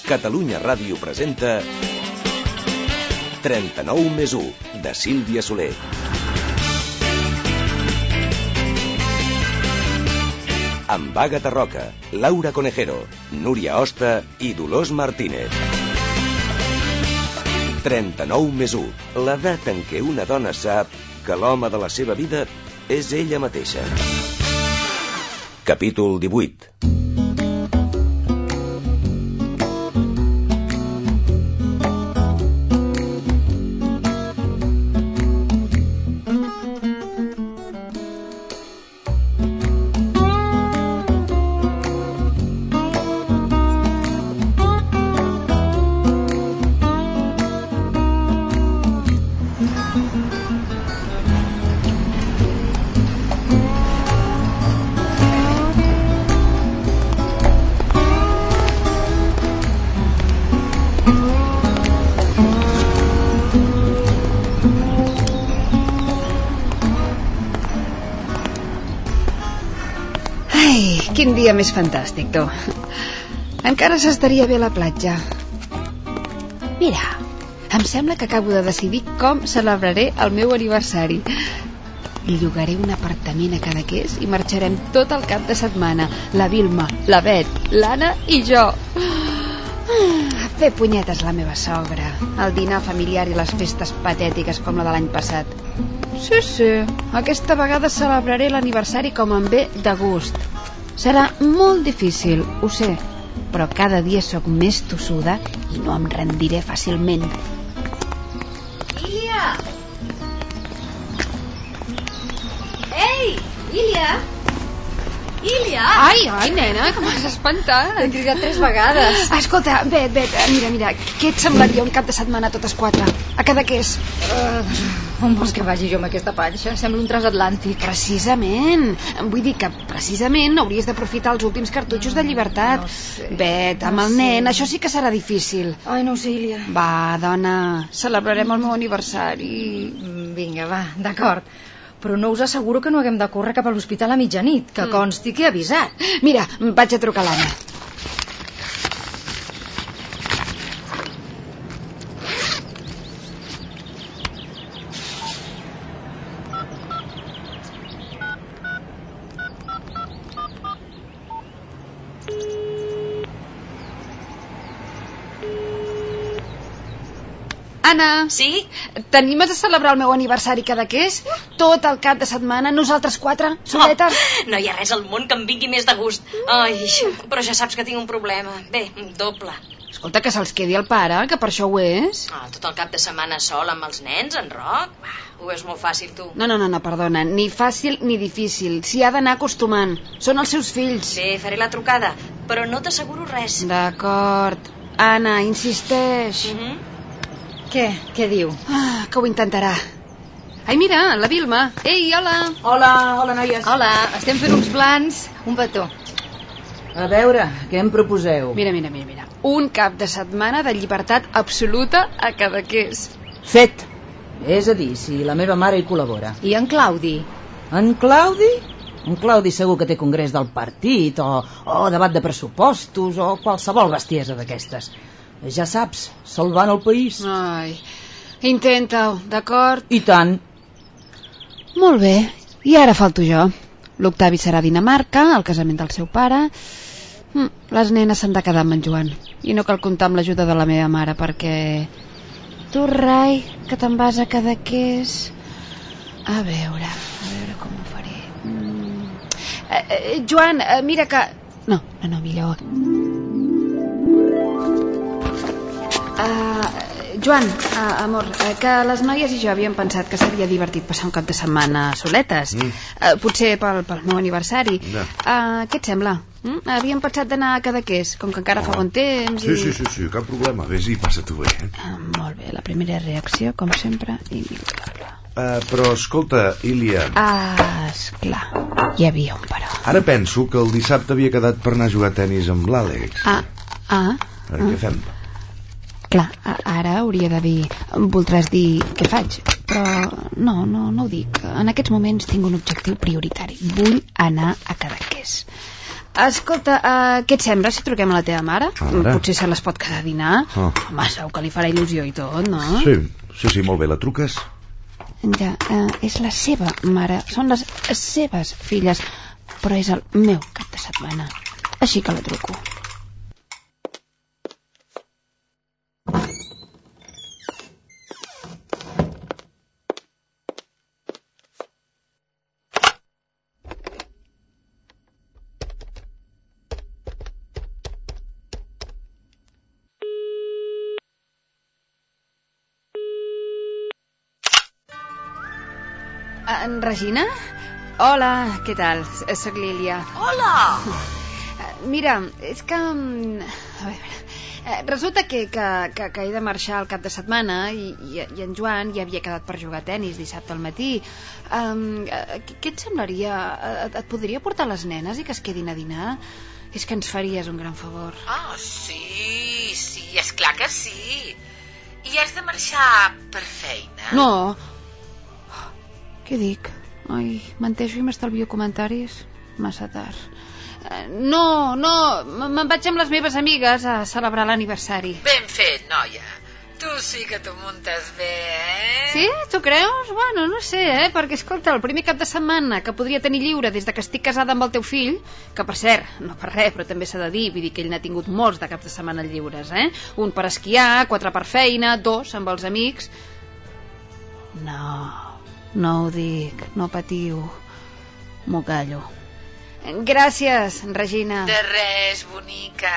Catalunya Ràdio presenta 39+1, de Sílvia Soler. Amb Àgata Roca, Laura Conejero, Núria Hosta i Dolors Martínez. 39+1, l'edat en què una dona sap que l'home de la seva vida és ella mateixa. Capítol 18. Quin dia més fantàstic, tu. Encara s'estaria bé a la platja. Mira, em sembla que acabo de decidir com celebraré el meu aniversari. Llogaré un apartament a Cadaqués i marxarem tot el cap de setmana. La Vilma, la Bet, l'Anna i jo. Fer punyetes la meva sogra, el dinar familiar i les festes patètiques com la de l'any passat. Sí, aquesta vegada celebraré l'aniversari com em ve de gust. Serà molt difícil, ho sé, però cada dia sóc més tossuda i no em rendiré fàcilment. Ilia! Ei, Ilia! Ilia! Ai, nena, que m'has espantat. T'he cridat 3 vegades. Escolta, Bet, mira, què et semblaria un cap de setmana a totes 4? A Cadaqués? On vols que vagi jo amb aquesta panxa? Sembla un transatlàntic. Precisament. Vull dir que precisament hauries d'aprofitar els últims cartutxos de llibertat. No sé. Bet, amb el nen, això sí que serà difícil. Ai, no ho sé, Ilia. Va, dona, celebrarem el meu aniversari. Vinga, va, d'acord. Però no us asseguro que no haguem de córrer cap a l'hospital a mitjanit, que consti que he avisat. Mira, vaig a trucar a l'Anna. Anna. Sí? T'animes a celebrar el meu aniversari Cadaqués? Tot el cap de setmana, nosaltres 4, soletes? No hi ha res al món que em vingui més de gust. Ai, però ja saps que tinc un problema. Bé, doble. Escolta, que se'ls quedi el pare, que per això ho és. Tot el cap de setmana sol amb els nens, en Roc. Ho veus molt fàcil, tu. No, perdona, ni fàcil ni difícil. S'hi ha d'anar acostumant. Són els seus fills. Bé, faré la trucada, però no t'asseguro res. D'acord. Anna, insisteix. Què diu? Que ho intentarà. Ai, mira, la Vilma. Ei, hola. Hola, noies. Hola, estem fent uns plans. Un petó. A veure, què em proposeu? Mira. Un cap de setmana de llibertat absoluta a Cadaqués. Fet. És a dir, si la meva mare hi col·labora. I en Claudi? En Claudi? En Claudi segur que té congrés del partit o debat de pressupostos o qualsevol bestiesa d'aquestes. Ja saps, salvant el país. Ai, intenta-ho, d'acord? I tant. Molt bé, i ara falto jo. L'Octavi serà a Dinamarca, al casament del seu pare. Les nenes s'han de quedar amb en Joan. I no cal comptar amb l'ajuda de la meva mare, perquè... Tu, Rai, que te'n vas a Cadaqués... A veure com ho faré. Joan, mira que... No, millor... Joan, amor, que les noies i jo havíem pensat que seria divertit passar un cap de setmana soletes. Potser pel meu aniversari. Què et sembla? Havíem pensat d'anar a Cadaqués, com que encara fa bon temps. Sí, cap problema. Vés-hi, passa-t'ho bé. Molt bé, la primera reacció, com sempre, immillorable. Però escolta, Ilia... Esclar, hi havia un però. Ara penso que el dissabte havia quedat per anar a jugar a tenis amb l'Àlex. Què fem? Clar, ara hauria de dir... Voldràs dir què faig, però no ho dic. En aquests moments tinc un objectiu prioritari. Vull anar a Cadaqués. Escolta, què et sembla si truquem a la teva mare? Potser se les pot quedar a dinar. Home, segur que li farà il·lusió i tot, no? Sí, molt bé, la truques? Ja, és la seva mare, són les seves filles, però és el meu cap de setmana. Així que la truco. Regina? Hola, què tal? Soc Lília. Hola! Mira, és que... A veure... Resulta que he de marxar al cap de setmana i en Joan ja havia quedat per jugar a tenis dissabte al matí. Què et semblaria? Et podria portar les nenes i que es quedin a dinar? És que ens faries un gran favor. Sí, és clar que sí. I has de marxar per feina? No. Què dic? Ai, mentejo i m'estalvio comentaris. Massa tard. No, me'n vaig amb les meves amigues a celebrar l'aniversari. Ben fet, noia. Tu sí que t'ho muntes bé, Sí? Tu creus? Bueno, no sé, perquè, escolta, el primer cap de setmana que podria tenir lliure des de que estic casada amb el teu fill, que per cert, no per res, però també s'ha de dir, vull dir que ell n'ha tingut molts de caps de setmana lliures, Un per esquiar, 4 per feina, 2 amb els amics... No ho dic, no patiu. M'ho callo. Gràcies, Regina. De res, bonica.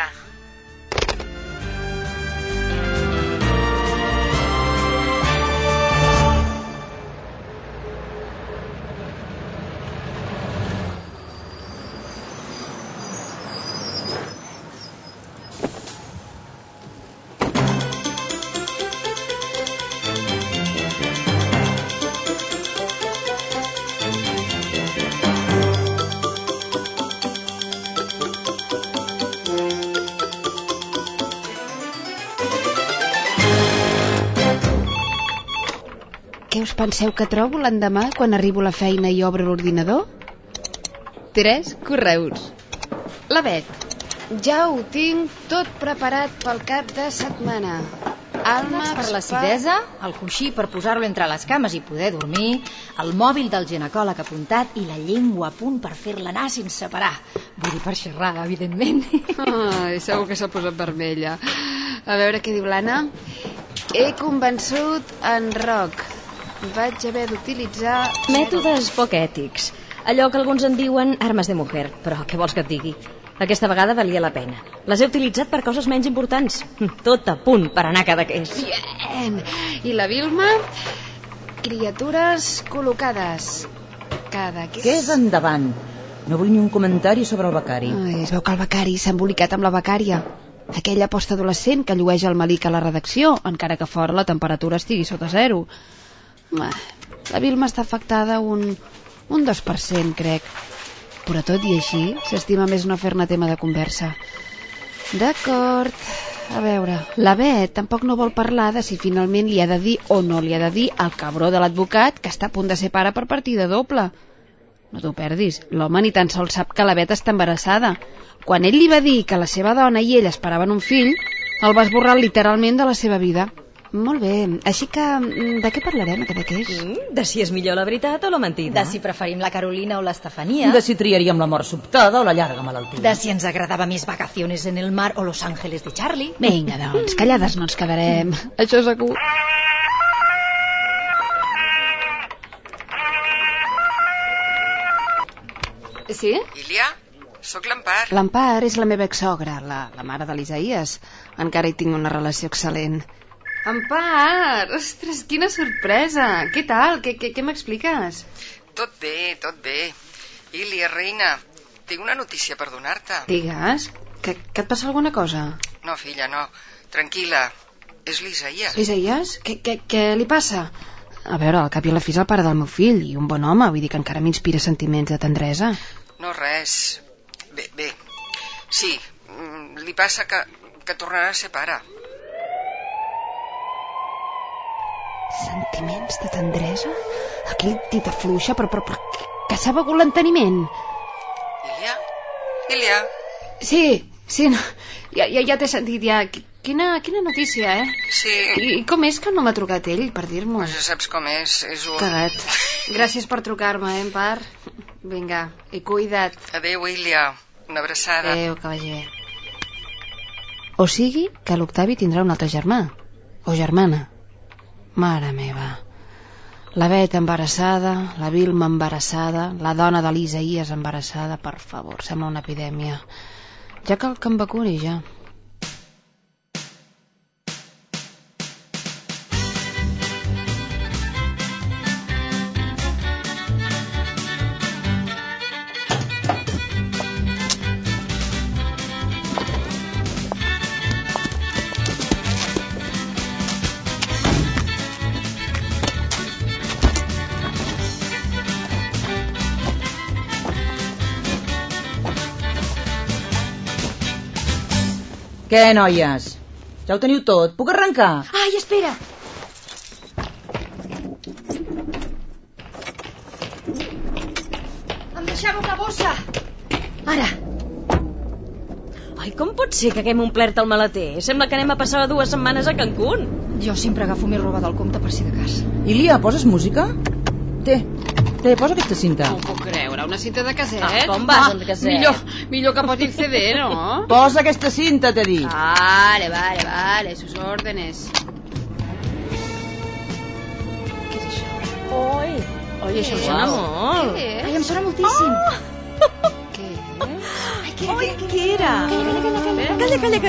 Què us penseu que trobo l'endemà quan arribo a la feina i obro l'ordinador? 3 correus. La Bet. Ja ho tinc tot preparat pel cap de setmana. Alma per l'acidesa, el coixí per posar-lo entre les cames i poder dormir, el mòbil del ginecòleg apuntat i la llengua a punt per fer-la anar sense parar. Vull dir, per xerrar, evidentment. Segur que s'ha posat vermella. A veure què diu l'Anna. He convençut en Roc. Vaig haver d'utilitzar... Mètodes poc ètics. Allò que alguns en diuen armes de mujer. Però què vols que et digui? Aquesta vegada valia la pena. Les he utilitzat per coses menys importants. Tot a punt per anar a Cadaqués. Bien. I la Vilma? Criatures col·locades. Cadaqués. Què és endavant? No vull ni un comentari sobre el becari. Es veu que el becari s'ha embolicat amb la becària. Aquella postadolescent que llueix el malic a la redacció, encara que fora la temperatura estigui sota 0. La Vilma està afectada un 2%, crec. Però tot i així, s'estima més no fer-ne tema de conversa. D'acord. A veure, la Bet tampoc no vol parlar de si finalment li ha de dir o no li ha de dir al cabró de l'advocat que està a punt de ser pare per partida doble. No t'ho perdis, l'home ni tan sols sap que la Bet està embarassada. Quan ell li va dir que la seva dona i ell esperaven un fill, el va esborrar literalment de la seva vida. Molt bé, així que de què parlarem a Cadaqués? De si és millor la veritat o la mentida. De si preferim la Carolina o l'Estefania. De si triaríem la mort sobtada o la llarga malaltia. De si ens agradava més vacaciones en el mar o Los Ángeles de Charlie. Vinga, doncs, callades no ens quedarem. Això és segur. Sí? Ilia, sóc l'Empar. L'Empar és la meva exsogra, la mare de l'Isaías. Encara hi tinc una relació excel·lent. Empar! Ostres, quina sorpresa! Què tal? Què m'expliques? Tot bé. Ilia, reina, tinc una notícia per donar-te. Digues, que et passa alguna cosa? No, filla, no. Tranquil·la, és l'Isaías. L'Isaías? Què li passa? A veure, al cap i a la fi és el pare del meu fill i un bon home, vull dir que encara m'inspira sentiments de tendresa. No, res. Bé. Sí, li passa que tornarà a ser pare. Sentiments de tendresa? Aquell tita fluixa, però que s'ha begut l'enteniment. William. Sí, no, ja t'he sentit, ja. Quina notícia, Sí. I com és que no m'ha trucat ell per dir-m'ho? Pues ja saps com és un... Cagat. Gràcies per trucar-me, Empar. Vinga, i cuida't. Adéu, William. Una abraçada. Adéu, que vagi bé. O sigui que l'Octavi tindrà un altre germà. O germana. Mare meva. La Bet embarassada, la Vilma embarassada, la dona de l'Isaïes embarassada, per favor, sembla una epidèmia. Ja cal que em vacuni, ja. Què, noies? Ja ho teniu tot? Puc arrencar? Ai, espera! Em deixava una bossa! Ara! Ai, com pot ser que haguem omplert el maleter? Sembla que anem a passar 2 setmanes a Cancún. Jo sempre agafo més roba del compte per si de cas. Ilia, poses música? Té, posa aquesta cinta. No ho puc creure, una cinta de caset. Com vas, de caset? Millor que posi CD, no? Posa aquesta cinta, t'he dit. Vale, sus órdenes. Què és això? Oi, això sona molt. Què és? Ai, em sona moltíssim. Què és? Ai, què era? Calla.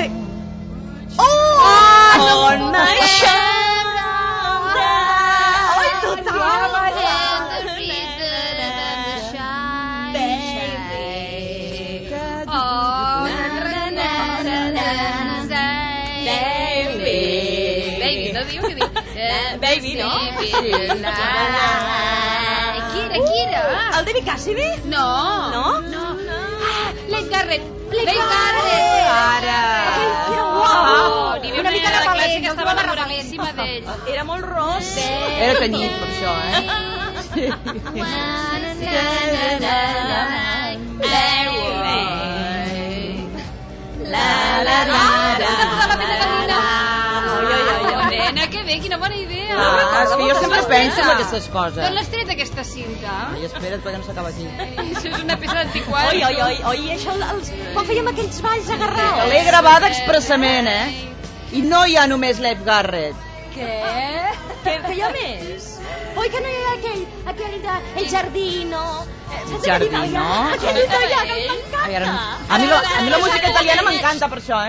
On my shoulder. Ai, total. Baby, no? Qui era? El David Cassidy? No. L'Ed Garrett. Ara. Era guapo. Una mica de paleta, que estava enamoradíssima d'ell. Era molt ros. Era tenyit, per això, Nena, que bé, quina bona idea. És que jo sempre penso en aquestes coses. D'on l'has tret, aquesta cinta? Ai, espera't, perquè no s'acaba aquí. Això és una peça d'antiquari. Oi, això quan fèiem aquells balls agarrats. L'he gravada expressament, I no hi ha només l'Ed Garrett. Què? Què hi ha més? Oi, que no hi ha aquell de El Giardino. El Giardino? Aquell italià que m'encanta. A mi la música italiana m'encanta per això,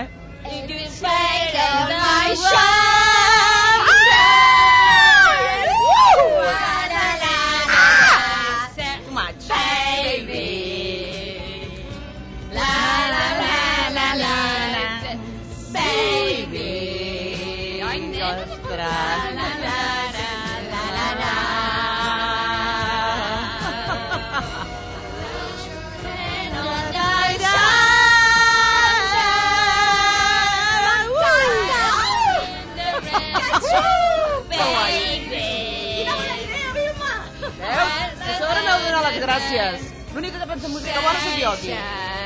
Too much. Baby. Baby. Ai, les gràcies. L'única que pensa en música bona sóc jo aquí.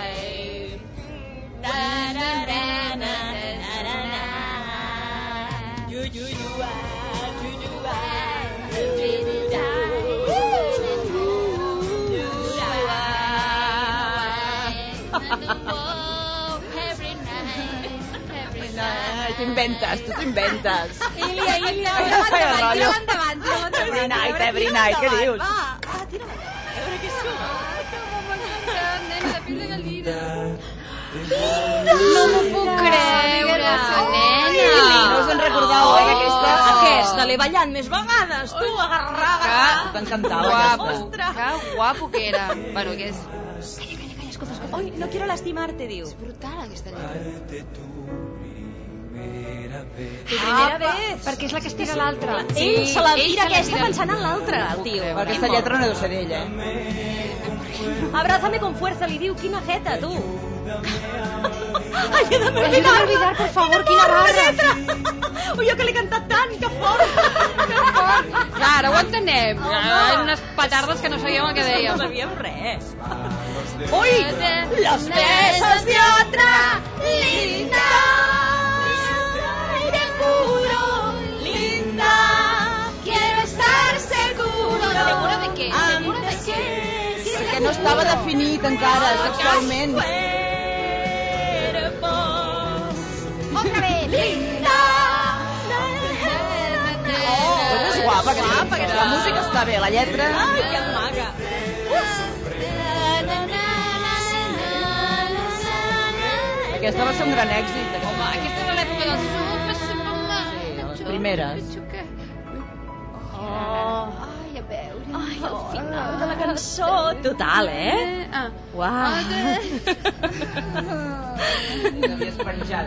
Tu t'inventes. Ilia, endavant. Every night, què dius? Va, tira-me. A veure què surt. No m'ho puc creure, nena. No us en recordeu, Aquesta, l'he ballat més vegades, tu, agarrada. T'encantava aquesta. Que guapo que era. Bueno, que és... Calla, escolta. Oi, no quiero lastimarte, diu. És brutal, aquesta lletra. Tu primera vez. Perquè és la que es tira l'altra. Ell se la tira aquesta pensant en l'altra, el tio. Aquesta lletra no deu ser d'ell, Abrázame con fuerza, li diu, quina jeta, tu. Ai, he de olvidar, por favor, quina barra. Ui, jo que l'he cantat tant, que fort. Clar, ara ho entenem. Unes petardes que no sabíem el que dèiem. No sabíem res. Ui, los besos de otra linda, aire puro, linda, quiero estar seguro. ¿Seguro de qué? ¿Seguro de qué? Perquè no estava definit encara sexualment. Otra vez, linda. Pues és guapa, aquesta música està bé, la lletra... Ai, que maca. Aquesta va ser un gran èxit. Home, aquesta era l'època dels super. Sí, les primeres. Ai, a veure... Ai, el final de la cançó. Total, Uau. L'havies penjat.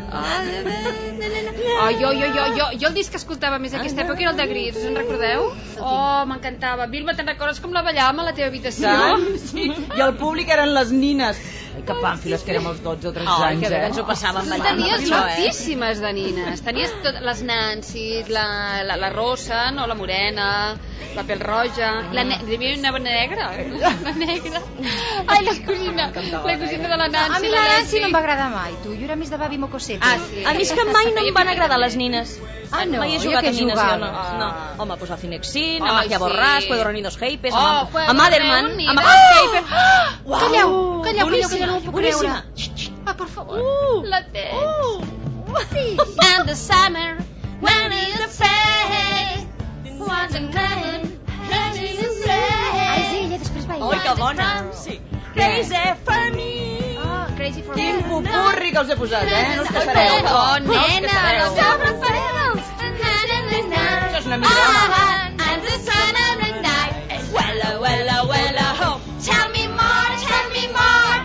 Jo el disc que escoltava més aquesta època era el de Gris, us en recordeu? Oh, m'encantava. Vilma, te'n recordes com la ballàvem a la teva habitació? Sí. I el públic eren les nines. Ai, que pàmfiles que érem els 12 o 13 anys, que bé que ens ho passàvem ballant. Tenies moltíssimes de nines. Tenies les Nancy, la Rosa, no, la Morena, la Pèl Roja, hi havia una negra. La negra. Ai, la cosina de la Nancy. A mi la Nancy no em va agradar mai, tu. Jo era més de Babi Mocosete. Sí. A mi és que mai no em van agradar les nines. No, mai he jo jugat que a nines, jo no. Home, pues a Cinexin, a Magia Borràs, Puedo Ronidos Heipes, a Maderman, a Magia Heiper. Calleu, que no ho puc creure. Per favor. La té. And the summer, when it's afraid, once a man, when it's afraid. Ai, sí, ella després va Oi, que bona. Sí. Crazy for me. Crazy for me. Quin pupurri que us he posat, no us queixareu. Oh, nena, sobre paredes. Això és una millora. And the sun of the night. Wella, wella, wella, ho. Tell me more, tell me more.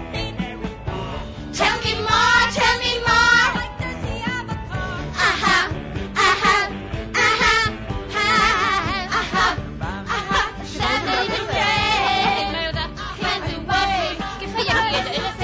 Tell me more, tell me more. Aha, aha, aha, aha, aha. Saturday night. When the world. Què feia aquella?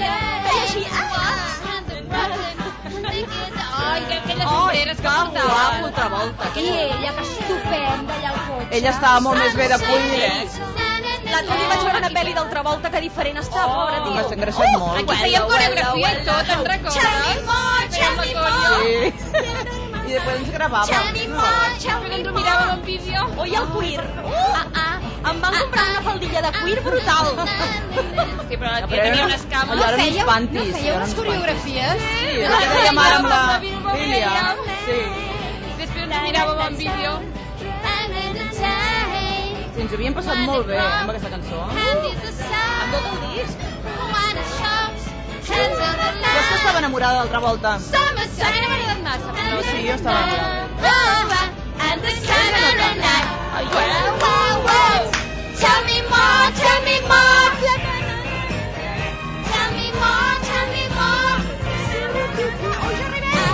Ai, que aquelles sombreres que portava. Altra volta. I ella, que estupenda, allà al cotxe. Ella estava molt més bé de cuir, L'altre dia vaig veure una pel·li d'altra volta que diferent estava, pobra, tio. M'has engreixat molt. Aquí fèiem coreografia i tot, te'n recordes? Tell me more, tell me more. Sí. I després ens gravàvem. Tell me more, tell me Ens ho more. miràvem en vídeo. Oi, el cuir. Em van comprar una faldilla de cuir brutal. Sí, però tenia unes cames. Allò eren uns pantis. No fèieu unes coreografies? Sí, el que dèiem ara amb la Lília. Sí. Després ens miràvem en vídeo. Sí, ens ho havíem passat molt bé amb aquesta cançó. Amb tot el disc. Jo és que estava enamorada d'altra volta. A mi no m'ha agradat massa. Sí, jo estava enamorada. Tell me more, tell me more. Tell me more, tell me more. Oh, ja arribem.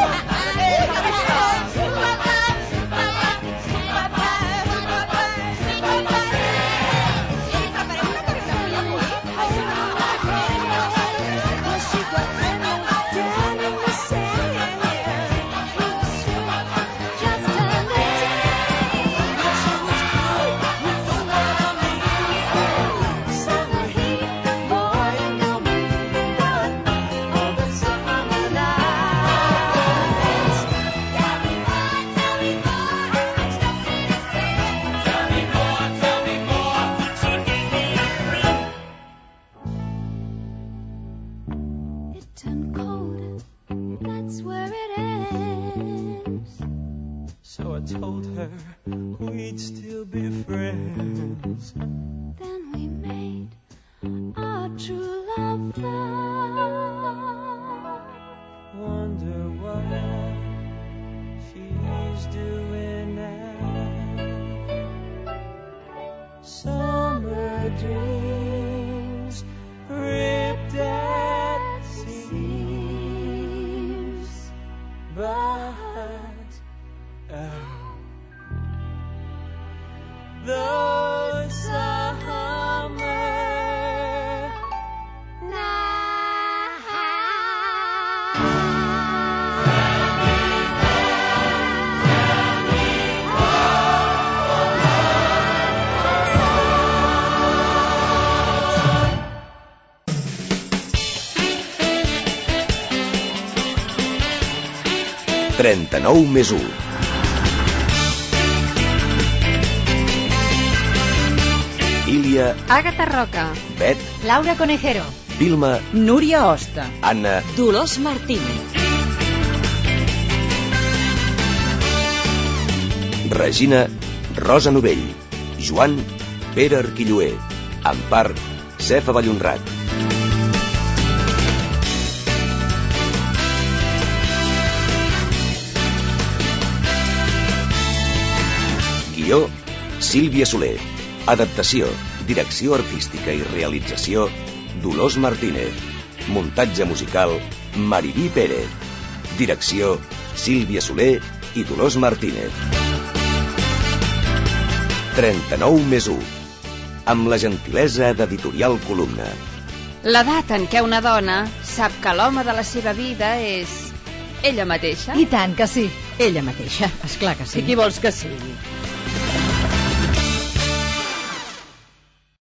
So I told her we'd still be friends. Then we made our true love vow. Wonder what she's doing now. Summer dreams ripped at seams, but those summer 39 més 1. Ilia, Àgata Roca, Bet, Laura Conejero, Vilma, Núria Hosta, Anna, Dolors Martínez, Regina, Rosa Novell, Joan, Pere Arquilloé, Empar, Cefa Vallhonrat. Guió, Sílvia Soler. Adaptació, direcció artística i realització, Dolors Martínez. Muntatge musical, Mariví Pérez. Direcció, Sílvia Soler i Dolors Martínez. 39 més 1. Amb la gentilesa d'Editorial Columna. L'edat en què una dona sap que l'home de la seva vida és ella mateixa. I tant que sí. ella mateixa, esclar que sí. I qui vols que sigui?